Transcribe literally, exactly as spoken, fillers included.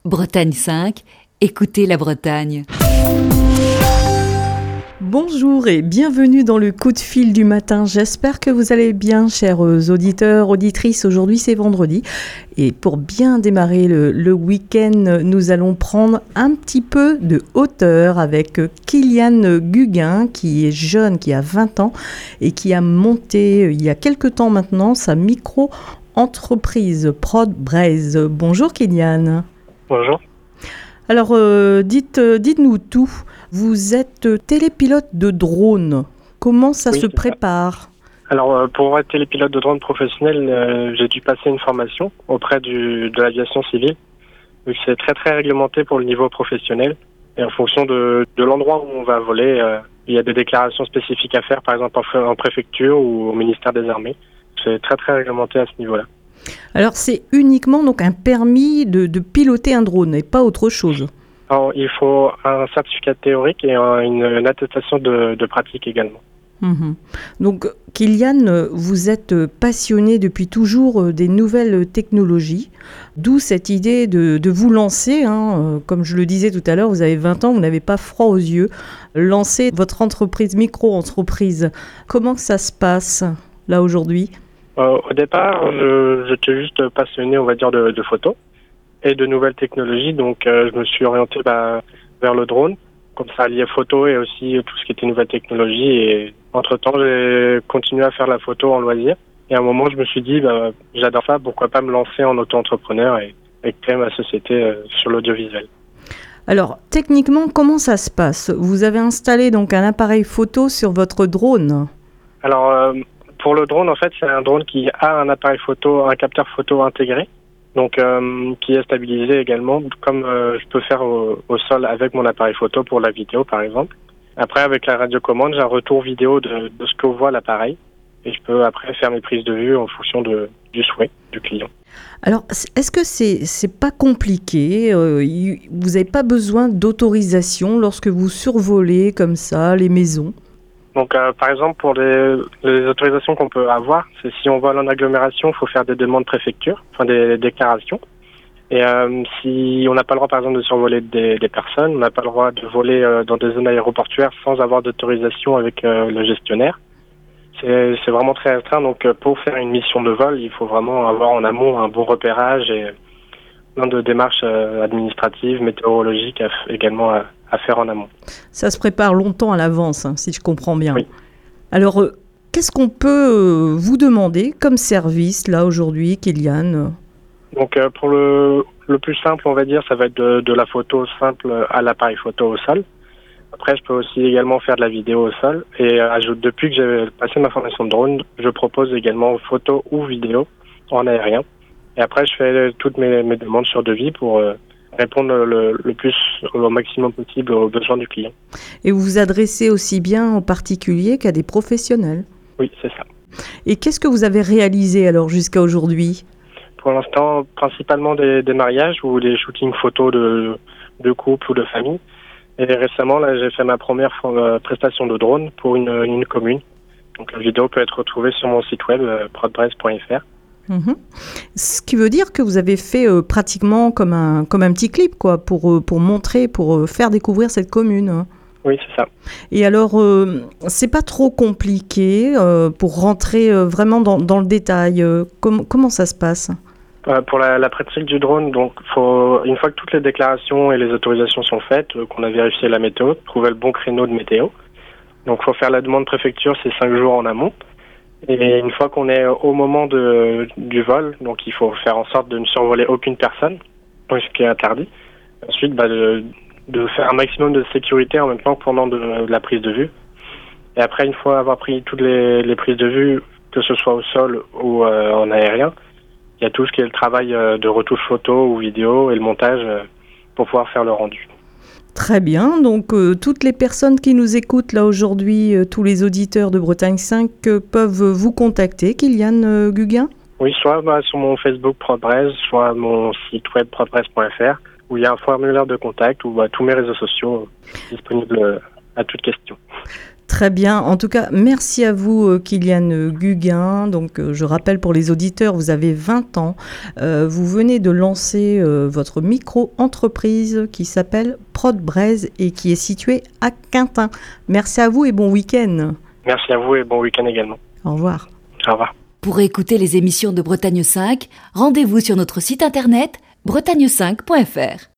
Bretagne cinq, écoutez la Bretagne. Bonjour et bienvenue dans le coup de fil du matin. J'espère que vous allez bien, chers auditeurs, auditrices. Aujourd'hui, c'est vendredi. Et pour bien démarrer le, le week-end, nous allons prendre un petit peu de hauteur avec Kylian Guguin, qui est jeune, qui a vingt ans et qui a monté, il y a quelques temps maintenant, sa micro-entreprise ProdBraise. Bonjour Kylian. Bonjour. Alors, euh, dites, euh, dites-nous tout. Vous êtes télépilote de drone. Comment ça Oui, se c'est prépare ? ça. Alors, euh, pour être télépilote de drone professionnel, euh, j'ai dû passer une formation auprès du, de l'aviation civile. Donc, c'est très très réglementé pour le niveau professionnel. Et en fonction de, de l'endroit où on va voler, euh, il y a des déclarations spécifiques à faire, par exemple en, en préfecture ou au ministère des Armées. C'est très très réglementé à ce niveau-là. Alors, c'est uniquement donc un permis de, de piloter un drone et pas autre chose. Alors, il faut un certificat théorique et un, une, une attestation de, de pratique également. Mmh. Donc, Kylian, vous êtes passionné depuis toujours des nouvelles technologies, d'où cette idée de, de vous lancer. Hein. Comme je le disais tout à l'heure, vous avez vingt ans, vous n'avez pas froid aux yeux. Lancer votre entreprise, micro-entreprise, comment ça se passe là aujourd'hui ? Euh, au départ, je, j'étais juste passionné, on va dire, de, de photos et de nouvelles technologies. Donc, euh, je me suis orienté bah, vers le drone. Comme ça, lié photo et aussi tout ce qui était nouvelles technologies. Et entre-temps, j'ai continué à faire la photo en loisir. Et à un moment, je me suis dit, bah, j'adore ça, pourquoi pas me lancer en auto-entrepreneur et, et créer ma société euh, sur l'audiovisuel. Alors, techniquement, comment ça se passe ? Vous avez installé donc un appareil photo sur votre drone ? Alors, euh, pour le drone, en fait, c'est un drone qui a un appareil photo, un capteur photo intégré. Donc, euh, qui est stabilisé également, comme euh, je peux faire au, au sol avec mon appareil photo pour la vidéo, par exemple. Après, avec la radiocommande, j'ai un retour vidéo de, de ce que voit l'appareil. Et je peux après faire mes prises de vue en fonction de, du souhait du client. Alors, est-ce que c'est, c'est pas compliqué ? euh, Vous n'avez pas besoin d'autorisation lorsque vous survolez comme ça les maisons ? Donc, euh, par exemple, pour les, les autorisations qu'on peut avoir, c'est si on vole en agglomération, il faut faire des demandes préfecture, enfin des, des déclarations. Et euh, si on n'a pas le droit, par exemple, de survoler des, des personnes, on n'a pas le droit de voler euh, dans des zones aéroportuaires sans avoir d'autorisation avec euh, le gestionnaire. C'est, c'est vraiment très restreint. Donc, euh, pour faire une mission de vol, il faut vraiment avoir en amont un bon repérage et plein de démarches euh, administratives, météorologiques à, également à, à faire en amont. Ça se prépare longtemps à l'avance, hein, si je comprends bien. Oui. Alors, euh, qu'est-ce qu'on peut euh, vous demander comme service, là, aujourd'hui, Kylian ? Donc, euh, pour le, le plus simple, on va dire, ça va être de, de la photo simple à l'appareil photo au sol. Après, je peux aussi également faire de la vidéo au sol. Et euh, ajoute, depuis que j'ai passé ma formation de drone, je propose également photo ou vidéo en aérien. Et après, je fais toutes mes, mes demandes sur devis pour euh, répondre le, le plus, au maximum possible aux besoins du client. Et vous vous adressez aussi bien aux particuliers qu'à des professionnels ? Oui, c'est ça. Et qu'est-ce que vous avez réalisé alors jusqu'à aujourd'hui ? Pour l'instant, principalement des, des mariages ou des shootings photos de, de couple ou de famille. Et récemment, là, j'ai fait ma première euh, prestation de drone pour une, une commune. Donc la vidéo peut être retrouvée sur mon site web, euh, prodbraise point f r. Mmh. Ce qui veut dire que vous avez fait euh, pratiquement comme un, comme un petit clip, quoi, pour, euh, pour montrer, pour euh, faire découvrir cette commune. Hein. Oui, c'est ça. Et alors, euh, c'est pas trop compliqué euh, pour rentrer euh, vraiment dans, dans le détail. Euh, com- comment ça se passe ? Euh, pour la, la pratique du drone, donc faut, une fois que toutes les déclarations et les autorisations sont faites, euh, qu'on a vérifié la météo, trouver le bon créneau de météo. Donc, il faut faire la demande préfecture, c'est cinq jours en amont. Et une fois qu'on est au moment de, du vol, donc il faut faire en sorte de ne survoler aucune personne, ce qui est interdit. Ensuite, bah, de, de faire un maximum de sécurité en même temps que pendant de, de la prise de vue. Et après, une fois avoir pris toutes les, les prises de vue, que ce soit au sol ou euh, en aérien, il y a tout ce qui est le travail euh, de retouche photo ou vidéo et le montage euh, pour pouvoir faire le rendu. Très bien, donc euh, toutes les personnes qui nous écoutent là aujourd'hui, euh, tous les auditeurs de Bretagne cinq euh, peuvent vous contacter, Kylian euh, Guguin ? Oui, soit bah, sur mon Facebook ProdBraise, soit mon site web prodbraise point f r, où il y a un formulaire de contact ou bah, tous mes réseaux sociaux euh, disponibles à toute question. Très Très bien. En tout cas, merci à vous, euh, Kylian Guguin. Donc, euh, je rappelle pour les auditeurs, vous avez vingt ans. Euh, vous venez de lancer euh, votre micro-entreprise qui s'appelle Prodbraise et qui est située à Quintin. Merci à vous et bon week-end. Merci à vous et bon week-end également. Au revoir. Au revoir. Pour écouter les émissions de Bretagne cinq, rendez-vous sur notre site internet bretagne cinq point f r.